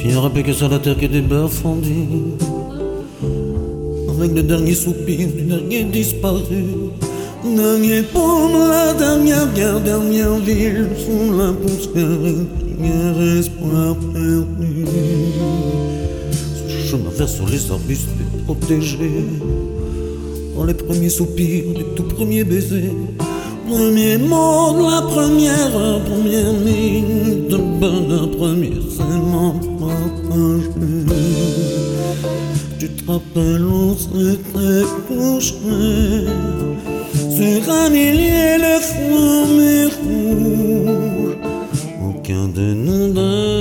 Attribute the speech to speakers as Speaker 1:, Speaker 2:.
Speaker 1: Il rappelait que sur la terre qui était bafondée, avec le dernier soupir du dernier disparu, dernier pomme, la dernière guerre, dernière ville, sous la poussière, dernier espoir perdu. Ce chemin vers sur les arbustes protégé, dans les premiers soupirs, les tout premiers baisers, premier mot de la première heure, première ligne de bonheur, premier serment partagé. Tu te rappelles, on s'était couché sur un millier de flammes rouges. Aucun de nous deux